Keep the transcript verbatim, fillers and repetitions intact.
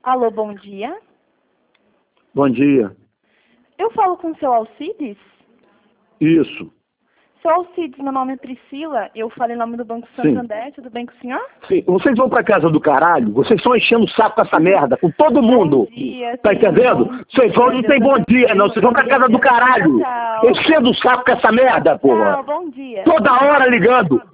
Alô, bom dia. Bom dia. Eu falo com o seu Alcides? Isso. Seu Alcides, meu nome é Priscila, eu falo em nome do Banco Santander, tudo bem com o senhor? Sim. Vocês vão pra casa do caralho? Vocês estão enchendo o saco com essa merda, com todo mundo. Bom dia, Tá sim, entendendo? bom Vocês vão, não dia, tem bom dia, não. Vocês vão pra casa do caralho. Tchau. Enchendo o saco com essa merda, porra. Tchau, bom dia. Toda hora ligando.